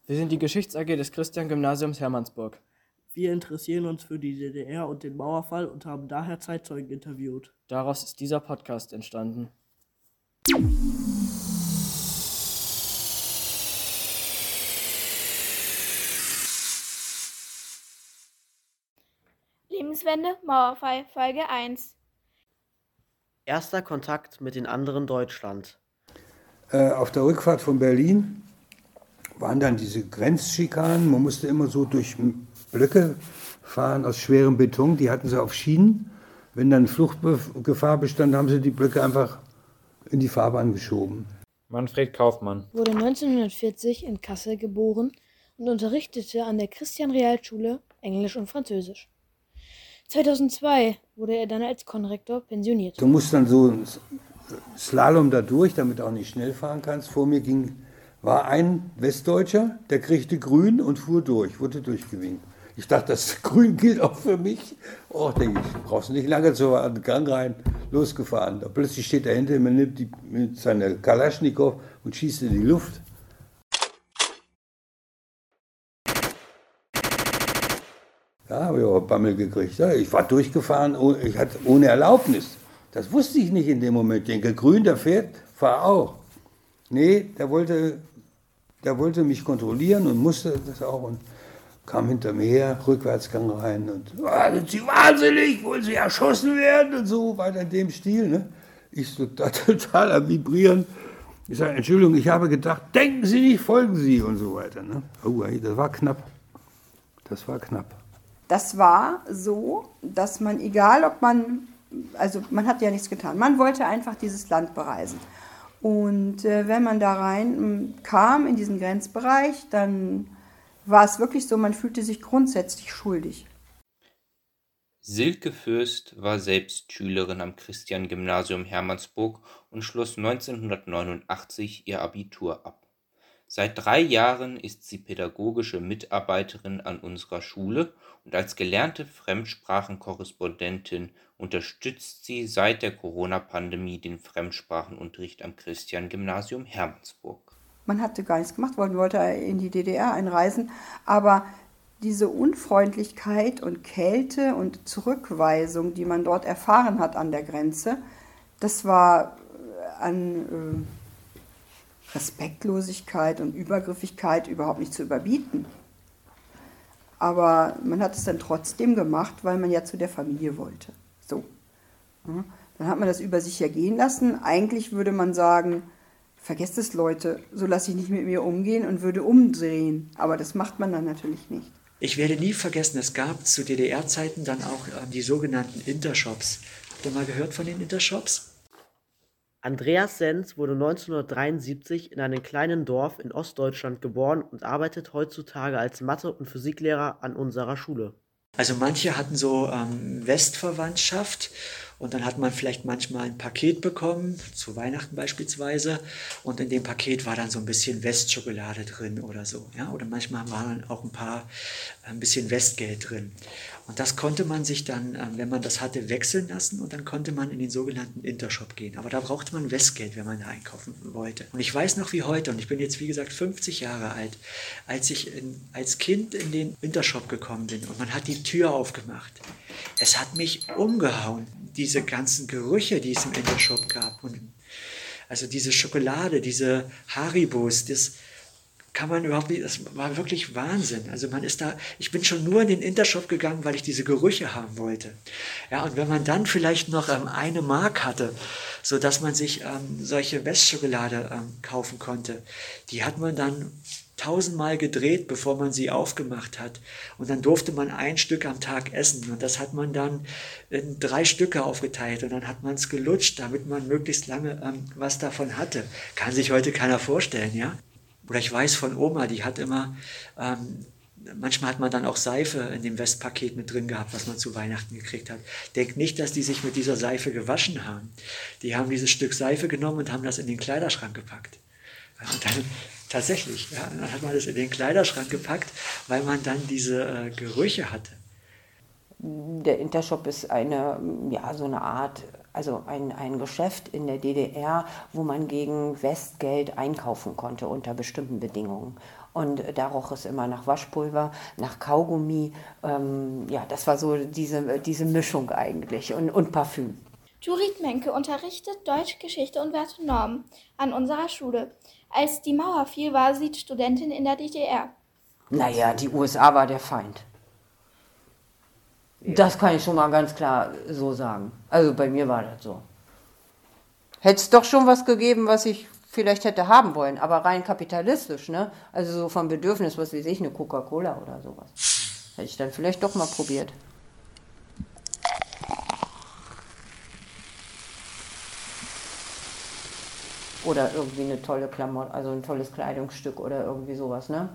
Wir sind die Geschichts-AG des Christian-Gymnasiums Hermannsburg. Wir interessieren uns für die DDR und den Mauerfall und haben daher Zeitzeugen interviewt. Daraus ist dieser Podcast entstanden. Lebenswende, Mauerfall, Folge 1. Erster Kontakt mit den anderen Deutschland. Auf der Rückfahrt von Berlin waren dann diese Grenzschikanen. Man musste immer so durch Blöcke fahren aus schwerem Beton. Die hatten sie auf Schienen. Wenn dann Fluchtgefahr bestand, haben sie die Blöcke einfach in die Fahrbahn geschoben. Manfred Kaufmann wurde 1940 in Kassel geboren und unterrichtete an der Christian-Realschule Englisch und Französisch. 2002 wurde er dann als Konrektor pensioniert. Du musst dann so ein Slalom da durch, damit du auch nicht schnell fahren kannst. Vor mir war ein Westdeutscher, der kriegte grün und fuhr durch, wurde durchgewinkt. Ich dachte, das Grün gilt auch für mich. Oh, denke ich, brauchst du nicht lange zu warten, Gang rein, losgefahren. Da plötzlich steht er hinter mir, nimmt mit seiner Kalaschnikow und schießt in die Luft. Da habe ich auch Bammel gekriegt. Ja, ich war durchgefahren, ich hatte ohne Erlaubnis. Das wusste ich nicht in dem Moment. Ich denke, grün, der fährt, fahr auch. Nee, der wollte mich kontrollieren und musste das auch und kam hinter mir her, Rückwärtsgang rein und sind Sie wahnsinnig, wollen Sie erschossen werden und so weiter in dem Stil. Ne? Ich so total am Vibrieren. Ich sage, Entschuldigung, ich habe gedacht, denken Sie nicht, folgen Sie und so weiter. Ne? Oh, das war knapp. Das war knapp. Das war so, dass man, egal ob man hat ja nichts getan, man wollte einfach dieses Land bereisen. Und wenn man da rein kam in diesen Grenzbereich, dann war es wirklich so, man fühlte sich grundsätzlich schuldig. Silke Fürst war selbst Schülerin am Christian-Gymnasium Hermannsburg und schloss 1989 ihr Abitur ab. Seit 3 Jahren ist sie pädagogische Mitarbeiterin an unserer Schule und als gelernte Fremdsprachenkorrespondentin unterstützt sie seit der Corona-Pandemie den Fremdsprachenunterricht am Christian-Gymnasium Hermannsburg. Man hatte gar nichts gemacht, man wollte in die DDR einreisen, aber diese Unfreundlichkeit und Kälte und Zurückweisung, die man dort erfahren hat an der Grenze, das war an Respektlosigkeit und Übergriffigkeit überhaupt nicht zu überbieten. Aber man hat es dann trotzdem gemacht, weil man ja zu der Familie wollte. So. Ja, dann hat man das über sich ergehen lassen. Eigentlich würde man sagen, vergesst es Leute, so lasse ich nicht mit mir umgehen und würde umdrehen. Aber das macht man dann natürlich nicht. Ich werde nie vergessen, es gab zu DDR-Zeiten dann auch die sogenannten Intershops. Habt ihr mal gehört von den Intershops? Andreas Senz wurde 1973 in einem kleinen Dorf in Ostdeutschland geboren und arbeitet heutzutage als Mathe- und Physiklehrer an unserer Schule. Also manche hatten so Westverwandtschaft und dann hat man vielleicht manchmal ein Paket bekommen, zu Weihnachten beispielsweise, und in dem Paket war dann so ein bisschen Westschokolade drin oder so. Ja? Oder manchmal war dann auch ein bisschen Westgeld drin. Und das konnte man sich dann, wenn man das hatte, wechseln lassen und dann konnte man in den sogenannten Intershop gehen. Aber da brauchte man Westgeld, wenn man da einkaufen wollte. Und ich weiß noch wie heute, und ich bin jetzt wie gesagt 50 Jahre alt, als ich als Kind in den Intershop gekommen bin und man hat die Tür aufgemacht. Es hat mich umgehauen, diese ganzen Gerüche, die es im Intershop gab. Und also diese Schokolade, diese Haribos, das kann man überhaupt nicht, das war wirklich Wahnsinn. Also ich bin schon nur in den Intershop gegangen, weil ich diese Gerüche haben wollte. Ja, und wenn man dann vielleicht noch 1 Mark hatte, sodass man sich solche Westschokolade kaufen konnte, die hat man dann 1000-mal gedreht, bevor man sie aufgemacht hat. Und dann durfte man 1 Stück am Tag essen. Und das hat man dann in 3 Stücke aufgeteilt. Und dann hat man es gelutscht, damit man möglichst lange was davon hatte. Kann sich heute keiner vorstellen, ja? Oder ich weiß von Oma, die hat immer, manchmal hat man dann auch Seife in dem Westpaket mit drin gehabt, was man zu Weihnachten gekriegt hat. Denkt nicht, dass die sich mit dieser Seife gewaschen haben. Die haben dieses Stück Seife genommen und haben das in den Kleiderschrank gepackt. Und dann tatsächlich, ja, dann hat man das in den Kleiderschrank gepackt, weil man dann diese Gerüche hatte. Der Intershop ist so eine Art, also ein Geschäft in der DDR, wo man gegen Westgeld einkaufen konnte unter bestimmten Bedingungen. Und da roch es immer nach Waschpulver, nach Kaugummi. Ja, das war so diese Mischung eigentlich und Parfüm. Turit Menke unterrichtet Deutsch, Geschichte und Werte und Normen an unserer Schule. Als die Mauer fiel, war sie Studentin in der DDR. Naja, die USA war der Feind. Das kann ich schon mal ganz klar so sagen. Also bei mir war das so. Hätte es doch schon was gegeben, was ich vielleicht hätte haben wollen, aber rein kapitalistisch, ne? Also so vom Bedürfnis, was weiß ich, eine Coca-Cola oder sowas. Hätte ich dann vielleicht doch mal probiert. Oder irgendwie eine tolle Klamotte, also ein tolles Kleidungsstück oder irgendwie sowas, ne?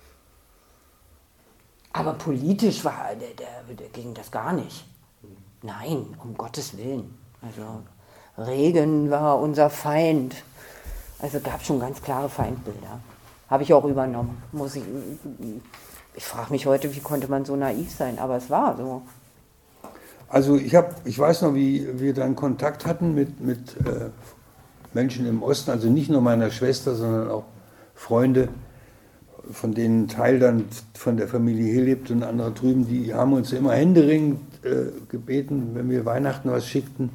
Aber politisch der ging das gar nicht. Nein, um Gottes Willen. Also Regen war unser Feind. Also gab schon ganz klare Feindbilder. Habe ich auch übernommen. Ich frage mich heute, wie konnte man so naiv sein, aber es war so. Also ich weiß noch, wie wir dann Kontakt hatten mit Menschen im Osten, also nicht nur meiner Schwester, sondern auch Freunde, von denen ein Teil dann von der Familie hier lebt und andere drüben, die haben uns immer händeringend gebeten, wenn wir Weihnachten was schickten,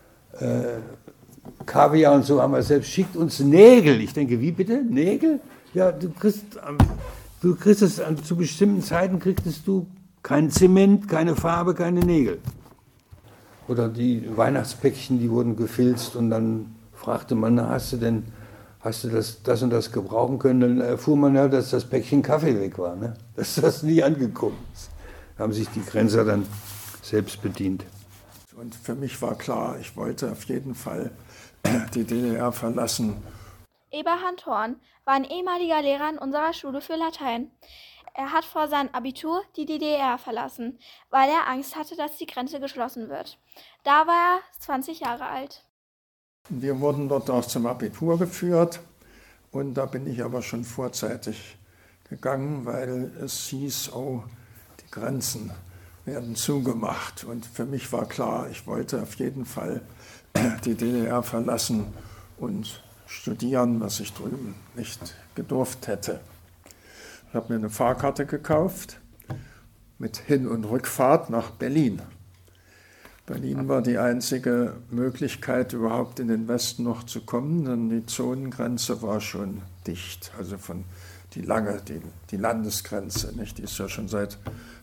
Kaviar und so, haben wir selbst, schickt uns Nägel. Ich denke, wie bitte? Nägel? Ja, du kriegst es zu bestimmten Zeiten, kriegst du kein Zement, keine Farbe, keine Nägel. Oder die Weihnachtspäckchen, die wurden gefilzt und dann fragte man, hast du das und das gebrauchen können? Dann erfuhr man ja, dass das Päckchen Kaffee weg war, ne? Dass das nie angekommen ist. Da haben sich die Grenzer dann selbst bedient. Und für mich war klar, ich wollte auf jeden Fall die DDR verlassen. Eberhard Horn war ein ehemaliger Lehrer an unserer Schule für Latein. Er hat vor seinem Abitur die DDR verlassen, weil er Angst hatte, dass die Grenze geschlossen wird. Da war er 20 Jahre alt. Wir wurden dort auch zum Abitur geführt und da bin ich aber schon vorzeitig gegangen, weil es hieß, oh, die Grenzen werden zugemacht. Und für mich war klar, ich wollte auf jeden Fall die DDR verlassen und studieren, was ich drüben nicht gedurft hätte. Ich habe mir eine Fahrkarte gekauft mit Hin- und Rückfahrt nach Berlin. Berlin war die einzige Möglichkeit, überhaupt in den Westen noch zu kommen, denn die Zonengrenze war schon dicht, also die Landesgrenze, nicht? Die ist ja schon seit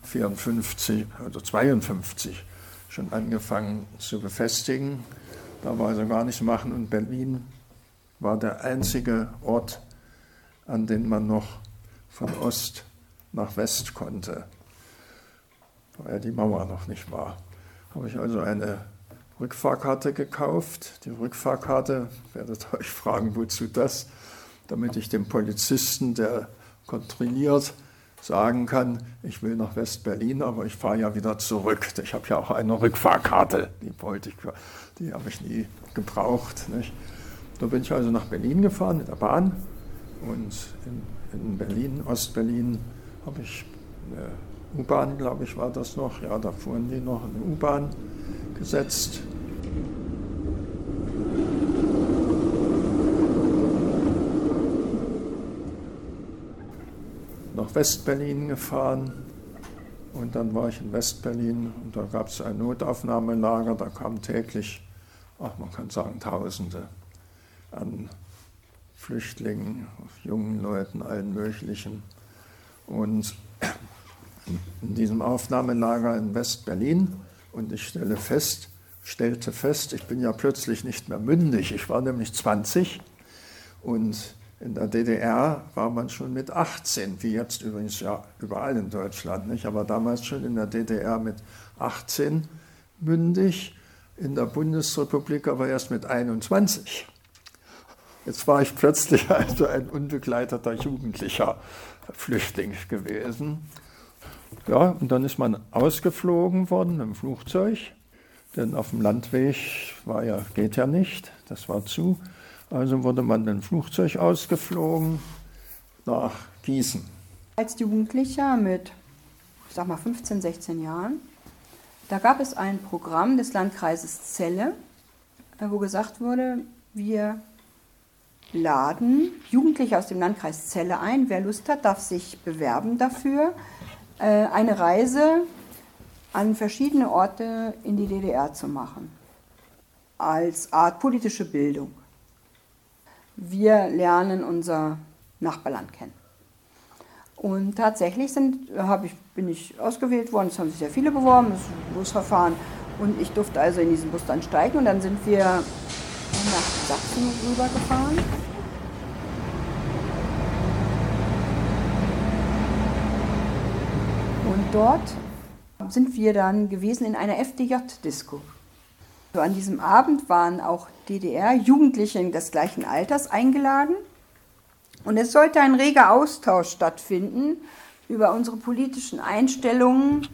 54 oder 52 schon angefangen zu befestigen. Da war also gar nichts zu machen und Berlin war der einzige Ort, an den man noch von Ost nach West konnte, weil die Mauer noch nicht war. Habe ich also eine Rückfahrkarte gekauft. Die Rückfahrkarte, werdet euch fragen, wozu das? Damit ich dem Polizisten, der kontrolliert, sagen kann, ich will nach West-Berlin, aber ich fahre ja wieder zurück. Ich habe ja auch eine Rückfahrkarte, die habe ich nie gebraucht. Nicht? Da bin ich also nach Berlin gefahren mit der Bahn und in Berlin, Ostberlin, habe ich eine U-Bahn, glaube ich, war das noch. Ja, da fuhren die noch eine U-Bahn gesetzt. Nach West-Berlin gefahren und dann war ich in West-Berlin und da gab es ein Notaufnahmelager, da kamen täglich, man kann sagen Tausende an Flüchtlingen, jungen Leuten, allen möglichen. Und in diesem Aufnahmelager in West-Berlin und ich stellte fest, ich bin ja plötzlich nicht mehr mündig, ich war nämlich 20 und in der DDR war man schon mit 18, wie jetzt übrigens ja überall in Deutschland, nicht? Aber damals schon in der DDR mit 18 mündig, in der Bundesrepublik aber erst mit 21. Jetzt war ich plötzlich also ein unbegleiteter jugendlicher Flüchtling gewesen. Ja, und dann ist man ausgeflogen worden im Flugzeug, denn auf dem Landweg geht ja nicht, das war zu. Also wurde man mit dem Flugzeug ausgeflogen nach Gießen. Als Jugendlicher mit, ich sag mal 15, 16 Jahren, da gab es ein Programm des Landkreises Celle, wo gesagt wurde, wir laden Jugendliche aus dem Landkreis Celle ein. Wer Lust hat, darf sich bewerben dafür, eine Reise an verschiedene Orte in die DDR zu machen, als Art politische Bildung. Wir lernen unser Nachbarland kennen. Und tatsächlich bin ich ausgewählt worden, es haben sich sehr viele beworben, das ist ein Busverfahren. Und ich durfte also in diesen Bus dann steigen und dann sind wir nach Sachsen rübergefahren. Und dort sind wir dann gewesen in einer FDJ-Disco. So, an diesem Abend waren auch DDR-Jugendliche des gleichen Alters eingeladen. Und es sollte ein reger Austausch stattfinden über unsere politischen Einstellungen.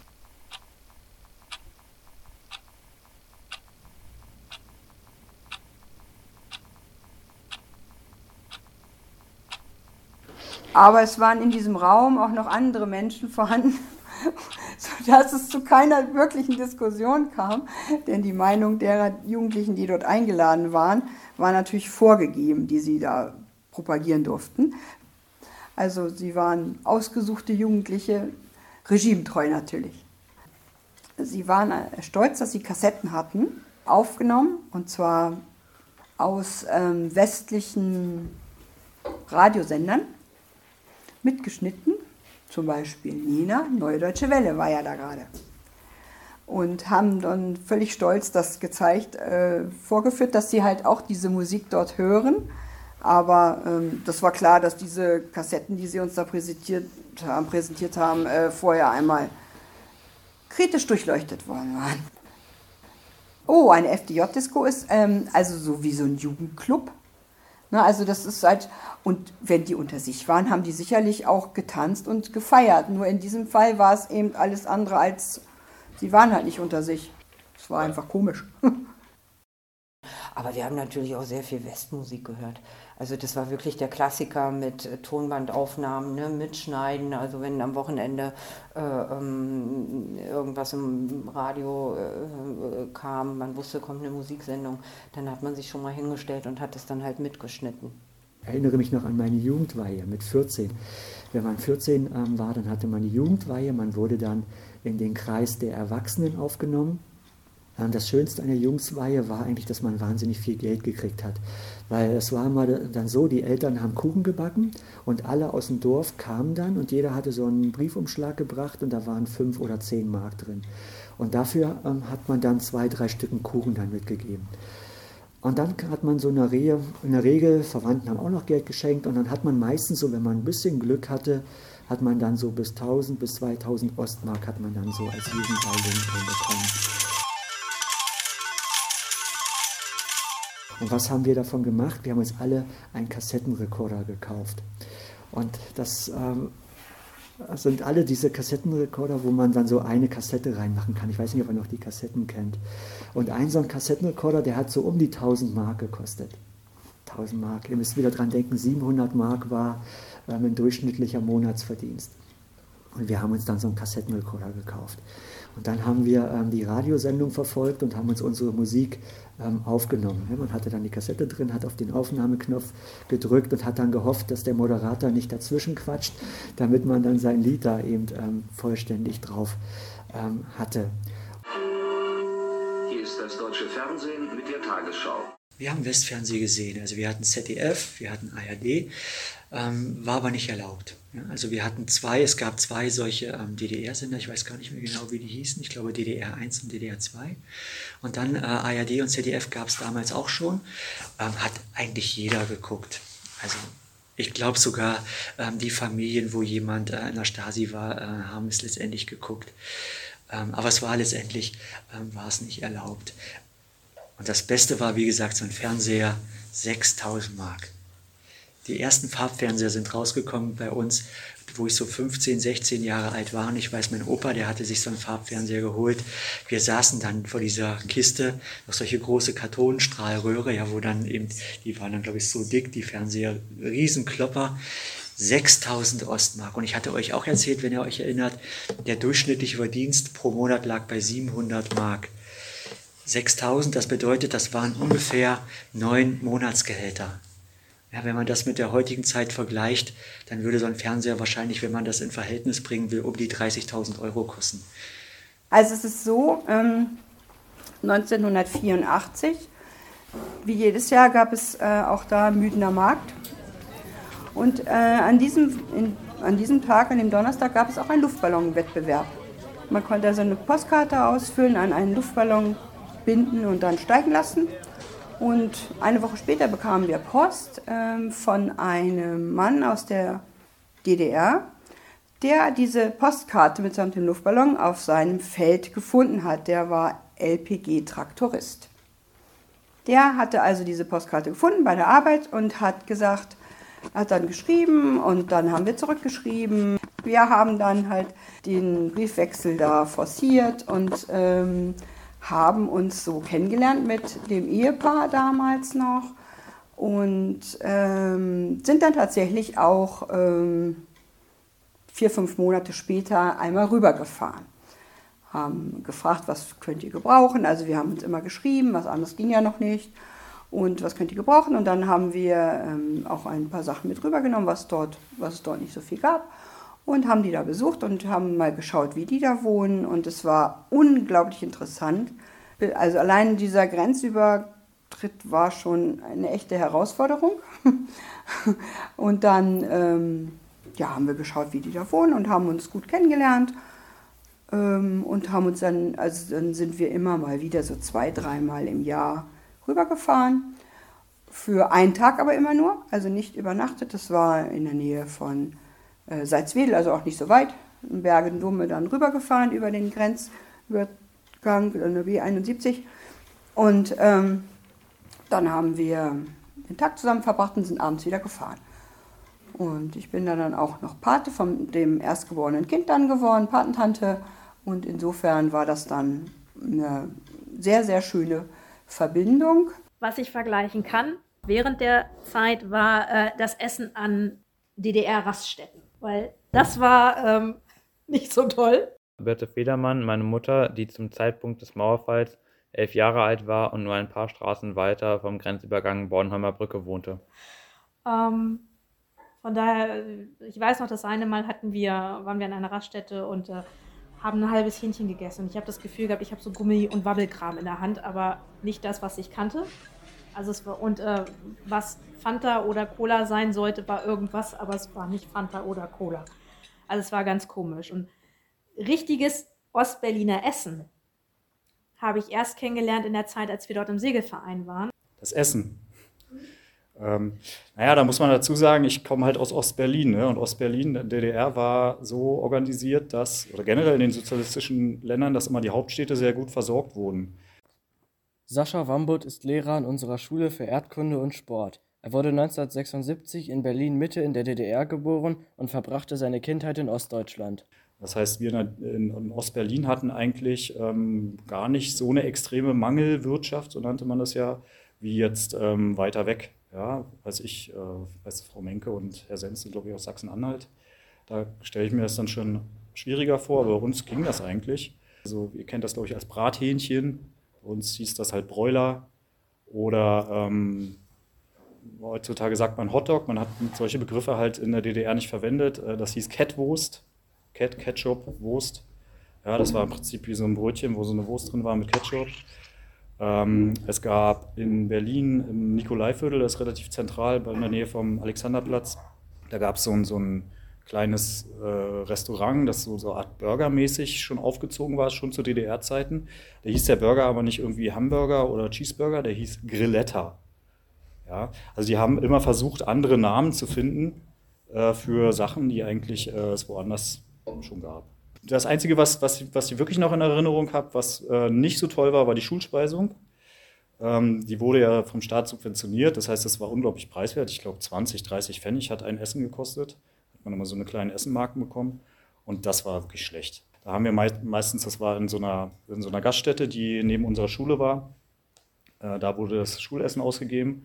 Aber es waren in diesem Raum auch noch andere Menschen vorhanden, sodass es zu keiner wirklichen Diskussion kam. Denn die Meinung derer Jugendlichen, die dort eingeladen waren, war natürlich vorgegeben, die sie da propagieren durften. Also sie waren ausgesuchte Jugendliche, regimetreu natürlich. Sie waren stolz, dass sie Kassetten hatten, aufgenommen, und zwar aus westlichen Radiosendern, mitgeschnitten, zum Beispiel Nina, Neue Deutsche Welle war ja da gerade. Und haben dann völlig stolz das gezeigt, vorgeführt, dass sie halt auch diese Musik dort hören. Aber das war klar, dass diese Kassetten, die sie uns da präsentiert haben, vorher einmal kritisch durchleuchtet worden waren. Oh, eine FDJ-Disco ist also so wie so ein Jugendclub. Na, also das ist halt, und wenn die unter sich waren, haben die sicherlich auch getanzt und gefeiert. Nur in diesem Fall war es eben alles andere als, sie waren halt nicht unter sich. Es war einfach komisch. Aber wir haben natürlich auch sehr viel Westmusik gehört. Also das war wirklich der Klassiker mit Tonbandaufnahmen, ne, mitschneiden. Also wenn am Wochenende irgendwas im Radio kam, man wusste, kommt eine Musiksendung, dann hat man sich schon mal hingestellt und hat es dann halt mitgeschnitten. Ich erinnere mich noch an meine Jugendweihe mit 14. Wenn man 14 war, dann hatte man die Jugendweihe, man wurde dann in den Kreis der Erwachsenen aufgenommen. Das Schönste an der Jungsweihe war eigentlich, dass man wahnsinnig viel Geld gekriegt hat. Weil es war mal dann so, die Eltern haben Kuchen gebacken und alle aus dem Dorf kamen dann und jeder hatte so einen Briefumschlag gebracht und da waren 5 oder 10 Mark drin. Und dafür hat man dann 2, 3 Stücken Kuchen dann mitgegeben. Und dann hat man so in der Regel, Verwandten haben auch noch Geld geschenkt und dann hat man meistens so, wenn man ein bisschen Glück hatte, hat man dann so bis 1000 bis 2000 Ostmark hat man dann so als Jugendweihe bekommen. Und was haben wir davon gemacht? Wir haben uns alle einen Kassettenrekorder gekauft. Und das sind alle diese Kassettenrekorder, wo man dann so eine Kassette reinmachen kann. Ich weiß nicht, ob ihr noch die Kassetten kennt. Und ein so ein Kassettenrekorder, der hat so um die 1000 Mark gekostet. 1000 Mark. Ihr müsst wieder dran denken, 700 Mark war ein durchschnittlicher Monatsverdienst. Und wir haben uns dann so einen Kassettenrekorder gekauft. Und dann haben wir die Radiosendung verfolgt und haben uns unsere Musik aufgenommen. Man hatte dann die Kassette drin, hat auf den Aufnahmeknopf gedrückt und hat dann gehofft, dass der Moderator nicht dazwischen quatscht, damit man dann sein Lied da eben vollständig drauf hatte. Hier ist das deutsche Fernsehen mit der Tagesschau. Wir haben Westfernsehen gesehen, also wir hatten ZDF, wir hatten ARD, war aber nicht erlaubt. Ja, also es gab zwei solche DDR-Sender, ich weiß gar nicht mehr genau, wie die hießen, ich glaube DDR 1 und DDR 2. Und dann ARD und ZDF gab es damals auch schon, hat eigentlich jeder geguckt. Also ich glaube sogar die Familien, wo jemand in der Stasi war, haben es letztendlich geguckt. Aber es war letztendlich, war es nicht erlaubt. Und das Beste war, wie gesagt, so ein Fernseher, 6.000 Mark. Die ersten Farbfernseher sind rausgekommen bei uns, wo ich so 15, 16 Jahre alt war. Und ich weiß, mein Opa, der hatte sich so einen Farbfernseher geholt. Wir saßen dann vor dieser Kiste, noch solche große Kartonstrahlröhre, ja, wo dann eben, die waren dann, glaube ich, so dick, die Fernseher, Riesenklopper. 6.000 Ostmark. Und ich hatte euch auch erzählt, wenn ihr euch erinnert, der durchschnittliche Verdienst pro Monat lag bei 700 Mark. 6.000, das bedeutet, das waren ungefähr 9 Monatsgehälter. Ja, wenn man das mit der heutigen Zeit vergleicht, dann würde so ein Fernseher wahrscheinlich, wenn man das in Verhältnis bringen will, um die 30.000 Euro kosten. Also es ist so, 1984, wie jedes Jahr, gab es auch da Müdener Markt. Und an diesem Tag, an dem Donnerstag, gab es auch einen Luftballonwettbewerb. Man konnte also eine Postkarte ausfüllen, an einen Luftballon binden und dann steigen lassen. Und eine Woche später bekamen wir Post von einem Mann aus der DDR, der diese Postkarte mitsamt dem Luftballon auf seinem Feld gefunden hat. Der war LPG-Traktorist. Der hatte also diese Postkarte gefunden bei der Arbeit und hat gesagt, hat dann geschrieben und dann haben wir zurückgeschrieben. Wir haben dann halt den Briefwechsel da forciert und haben uns so kennengelernt mit dem Ehepaar damals noch und sind dann tatsächlich auch 4-5 Monate später einmal rübergefahren. Haben gefragt, was könnt ihr gebrauchen? Also wir haben uns immer geschrieben, was anderes ging ja noch nicht. Und was könnt ihr gebrauchen? Und dann haben wir auch ein paar Sachen mit rübergenommen, was es dort nicht so viel gab. Und haben die da besucht und haben mal geschaut, wie die da wohnen. Und es war unglaublich interessant. Also allein dieser Grenzübertritt war schon eine echte Herausforderung. Und dann haben wir geschaut, wie die da wohnen und haben uns gut kennengelernt. Und haben uns dann sind wir immer mal wieder so 2-3 Mal im Jahr rübergefahren. Für einen Tag aber immer nur, also nicht übernachtet. Das war in der Nähe von Salzwedel, also auch nicht so weit. In Bergen-Dumme dann rübergefahren über den Grenzübergang, der B71. Und dann haben wir den Tag zusammen verbracht und sind abends wieder gefahren. Und ich bin dann auch noch Pate von dem erstgeborenen Kind dann geworden, Patentante. Und insofern war das dann eine sehr, sehr schöne Verbindung. Was ich vergleichen kann, während der Zeit war das Essen an DDR-Raststätten, weil das war nicht so toll. Berthe Federmann, meine Mutter, die zum Zeitpunkt des Mauerfalls 11 Jahre alt war und nur ein paar Straßen weiter vom Grenzübergang Bornholmer Brücke wohnte. Von daher, ich weiß noch, das eine Mal waren wir an einer Raststätte und haben ein halbes Hähnchen gegessen. Und ich habe das Gefühl gehabt, ich habe so Gummi- und Wabbelkram in der Hand, aber nicht das, was ich kannte. Also was Fanta oder Cola sein sollte, war irgendwas, aber es war nicht Fanta oder Cola. Also es war ganz komisch. Und richtiges Ostberliner Essen habe ich erst kennengelernt in der Zeit, als wir dort im Segelverein waren. Das Essen. Da muss man dazu sagen, ich komme halt aus Ostberlin. Ne? Und Ostberlin, der DDR, war so organisiert, oder generell in den sozialistischen Ländern, dass immer die Hauptstädte sehr gut versorgt wurden. Sascha Wambut ist Lehrer an unserer Schule für Erdkunde und Sport. Er wurde 1976 in Berlin-Mitte in der DDR geboren und verbrachte seine Kindheit in Ostdeutschland. Das heißt, wir in Ostberlin hatten eigentlich gar nicht so eine extreme Mangelwirtschaft, so nannte man das ja, wie jetzt weiter weg. Ja, Frau Menke und Herr Senz sind, glaube ich, aus Sachsen-Anhalt. Da stelle ich mir das dann schon schwieriger vor, aber bei uns ging das eigentlich. Also ihr kennt das, glaube ich, als Brathähnchen. Bei uns hieß das halt Broiler. Oder heutzutage sagt man Hotdog. Man hat solche Begriffe halt in der DDR nicht verwendet. Das hieß Kettwurst, Ketchup, Wurst. Ja, das war im Prinzip wie so ein Brötchen, wo so eine Wurst drin war mit Ketchup. Es gab in Berlin im Nikolaiviertel, das ist relativ zentral, in der Nähe vom Alexanderplatz, da gab es so ein kleines Restaurant, das so eine Art Burgermäßig schon aufgezogen war, schon zu DDR-Zeiten. Da hieß der Burger aber nicht irgendwie Hamburger oder Cheeseburger, der hieß Grilletta. Ja, also die haben immer versucht, andere Namen zu finden für Sachen, die eigentlich es woanders schon gab. Das Einzige, was ich wirklich noch in Erinnerung habe, was nicht so toll war die Schulspeisung. Die wurde ja vom Staat subventioniert, das heißt, es war unglaublich preiswert. Ich glaube, 20, 30 Pfennig hat ein Essen gekostet. Hat man immer so eine kleine Essenmarken bekommen und das war wirklich schlecht. Da haben wir meistens, das war in so einer Gaststätte, die neben unserer Schule war. Da wurde das Schulessen ausgegeben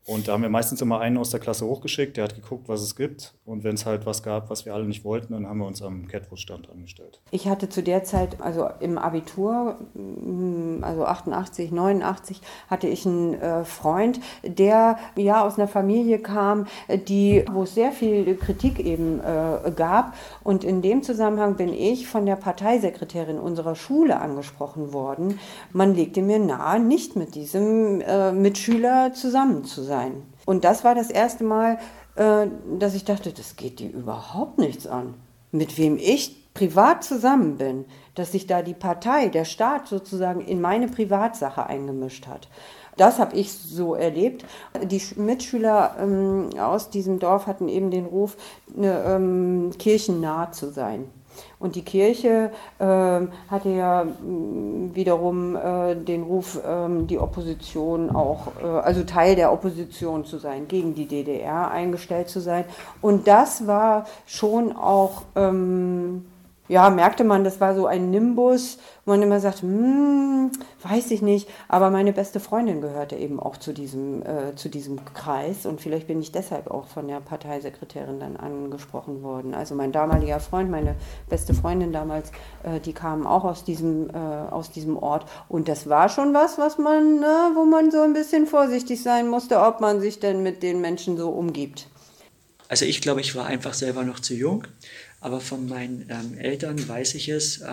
Und da haben wir meistens immer einen aus der Klasse hochgeschickt, der hat geguckt, was es gibt. Und wenn es halt was gab, was wir alle nicht wollten, dann haben wir uns am Catwurst-Stand angestellt. Ich hatte zu der Zeit, also im Abitur, also 88, 89, hatte ich einen Freund, der ja aus einer Familie kam, wo es sehr viel Kritik eben gab. Und in dem Zusammenhang bin ich von der Parteisekretärin unserer Schule angesprochen worden. Man legte mir nahe, nicht mit diesem Mitschüler zusammen zu sein. Und das war das erste Mal, dass ich dachte, das geht dir überhaupt nichts an. Mit wem ich privat zusammen bin, dass sich da die Partei, der Staat sozusagen in meine Privatsache eingemischt hat. Das habe ich so erlebt. Die Mitschüler aus diesem Dorf hatten eben den Ruf, kirchennah zu sein. Und die Kirche hatte ja wiederum den Ruf, die Opposition auch, also Teil der Opposition zu sein, gegen die DDR eingestellt zu sein. Und das war schon auch, merkte man, das war so ein Nimbus, wo man immer sagt, weiß ich nicht, aber meine beste Freundin gehörte eben auch zu diesem Kreis und vielleicht bin ich deshalb auch von der Parteisekretärin dann angesprochen worden. Also mein damaliger Freund, meine beste Freundin damals, die kamen auch aus diesem Ort und das war schon was man, wo man so ein bisschen vorsichtig sein musste, ob man sich denn mit den Menschen so umgibt. Also ich glaube, ich war einfach selber noch zu jung. Aber von meinen Eltern weiß ich es,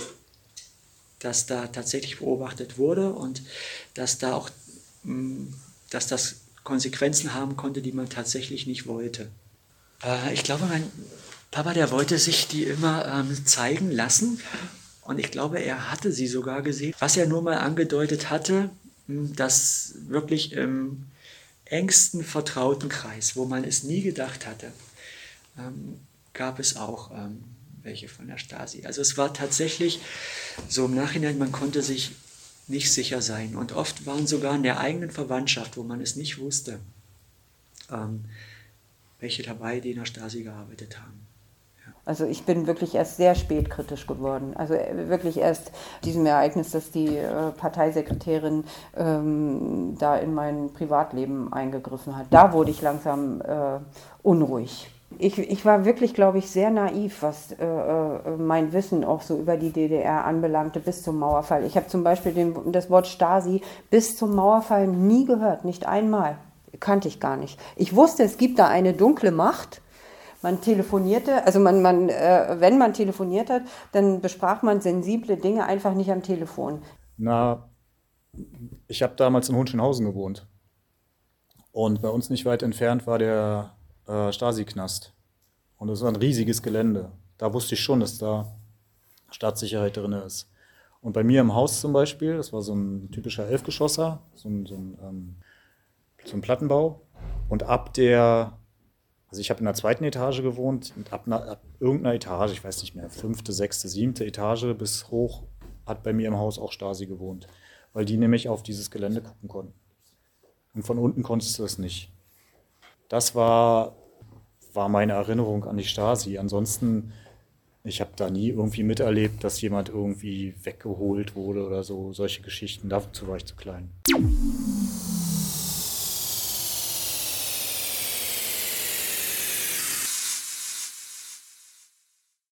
dass da tatsächlich beobachtet wurde und dass da auch, dass das Konsequenzen haben konnte, die man tatsächlich nicht wollte. Ich glaube, mein Papa, der wollte sich die immer zeigen lassen und ich glaube, er hatte sie sogar gesehen. Was er nur mal angedeutet hatte, dass wirklich im engsten vertrauten Kreis, wo man es nie gedacht hatte, gab es auch welche von der Stasi. Also es war tatsächlich so im Nachhinein, man konnte sich nicht sicher sein. Und oft waren sogar in der eigenen Verwandtschaft, wo man es nicht wusste, welche dabei, die in der Stasi gearbeitet haben. Ja. Also ich bin wirklich erst sehr spät kritisch geworden. Also wirklich erst diesem Ereignis, dass die Parteisekretärin da in mein Privatleben eingegriffen hat. Da wurde ich langsam unruhig. Ich war wirklich, glaube ich, sehr naiv, was mein Wissen auch so über die DDR anbelangte, bis zum Mauerfall. Ich habe zum Beispiel das Wort Stasi bis zum Mauerfall nie gehört, nicht einmal. Kannte ich gar nicht. Ich wusste, es gibt da eine dunkle Macht. Man telefonierte, also wenn man telefoniert hat, dann besprach man sensible Dinge einfach nicht am Telefon. Ich habe damals in Hohenschönhausen gewohnt. Und bei uns nicht weit entfernt war der Stasi-Knast. Und das war ein riesiges Gelände. Da wusste ich schon, dass da Staatssicherheit drin ist. Und bei mir im Haus zum Beispiel, das war so ein typischer Elfgeschosser, so ein Plattenbau. Und also ich habe in der 2. Etage gewohnt und ab irgendeiner Etage, ich weiß nicht mehr, 5., 6., 7. Etage bis hoch hat bei mir im Haus auch Stasi gewohnt. Weil die nämlich auf dieses Gelände gucken konnten. Und von unten konntest du das nicht. Das war meine Erinnerung an die Stasi. Ansonsten, ich habe da nie irgendwie miterlebt, dass jemand irgendwie weggeholt wurde oder so, solche Geschichten. Dazu war ich zu klein.